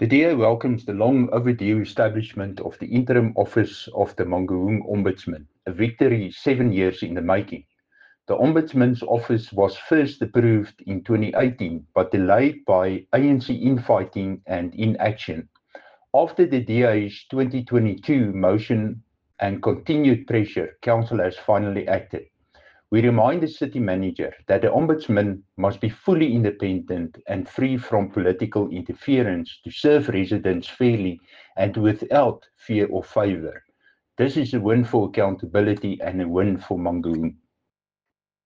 The DA welcomes the long overdue establishment of the interim office of the Mangaung Ombudsman, a victory 7 years in the making. The Ombudsman's office was first approved in 2018 but delayed by ANC infighting and inaction. After the DA's 2022 motion and continued pressure, Council has finally acted. We remind the City Manager that the Ombudsman must be fully independent and free from political interference to serve residents fairly and without fear or favour. This is a win for accountability and a win for Mangaung.